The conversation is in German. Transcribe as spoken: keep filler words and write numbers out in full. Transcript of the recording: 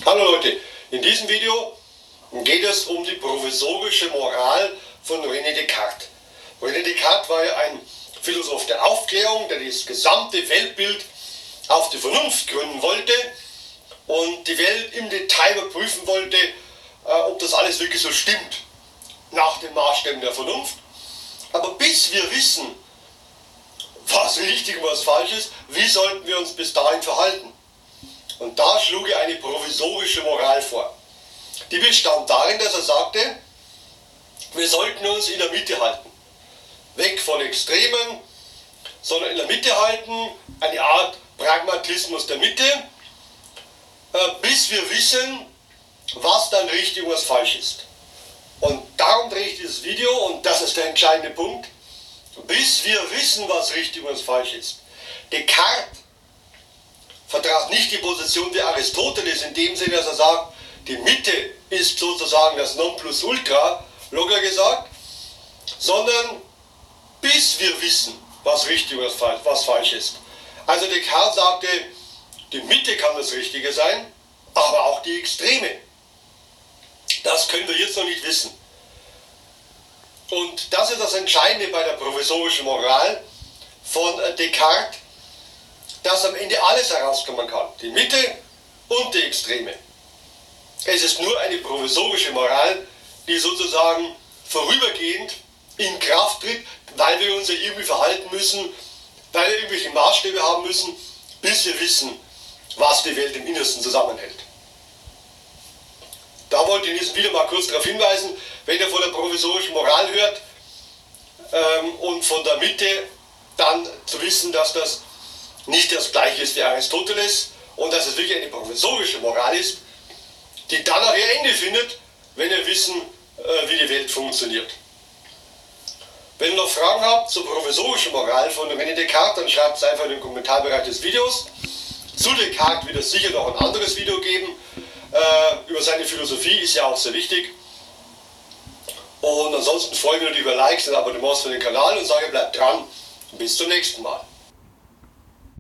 Hallo Leute, in diesem Video geht es um die provisorische Moral von René Descartes. René Descartes war ja ein Philosoph der Aufklärung, der das gesamte Weltbild auf die Vernunft gründen wollte und die Welt im Detail überprüfen wollte, ob das alles wirklich so stimmt, nach den Maßstäben der Vernunft. Aber bis wir wissen, was richtig und was falsch ist, wie sollten wir uns bis dahin verhalten? Und da schlug er eine provisorische Moral vor. Die bestand darin, dass er sagte, wir sollten uns in der Mitte halten. Weg von Extremen, sondern in der Mitte halten, eine Art Pragmatismus der Mitte, bis wir wissen, was dann richtig und was falsch ist. Und darum drehe ich dieses Video, und das ist der entscheidende Punkt, bis wir wissen, was richtig und was falsch ist. Descartes vertrat nicht die Position wie Aristoteles in dem Sinne, dass er sagt, die Mitte ist sozusagen das Nonplusultra, locker gesagt, sondern bis wir wissen, was richtig und was falsch ist. Also Descartes sagte, die Mitte kann das Richtige sein, aber auch die Extreme. Das können wir jetzt noch nicht wissen. Und das ist das Entscheidende bei der provisorischen Moral von Descartes, dass am Ende alles herauskommen kann. Die Mitte und die Extreme. Es ist nur eine provisorische Moral, die sozusagen vorübergehend in Kraft tritt, weil wir uns ja irgendwie verhalten müssen, weil wir irgendwelche Maßstäbe haben müssen, bis wir wissen, was die Welt im Innersten zusammenhält. Da wollte ich in diesem Video mal kurz darauf hinweisen, wenn ihr von der provisorischen Moral hört ähm, und von der Mitte, dann zu wissen, dass das nicht das gleiche ist wie Aristoteles und dass es wirklich eine provisorische Moral ist, die dann auch ihr Ende findet, wenn wir wissen, äh, wie die Welt funktioniert. Wenn ihr noch Fragen habt zur provisorischen Moral von René Descartes, dann schreibt es einfach in den Kommentarbereich des Videos. Zu Descartes wird es sicher noch ein anderes Video geben. Äh, über seine Philosophie ist ja auch sehr wichtig. Und ansonsten freue ich mich natürlich über Likes und Abonnements für den Kanal und sage, bleibt dran. Bis zum nächsten Mal.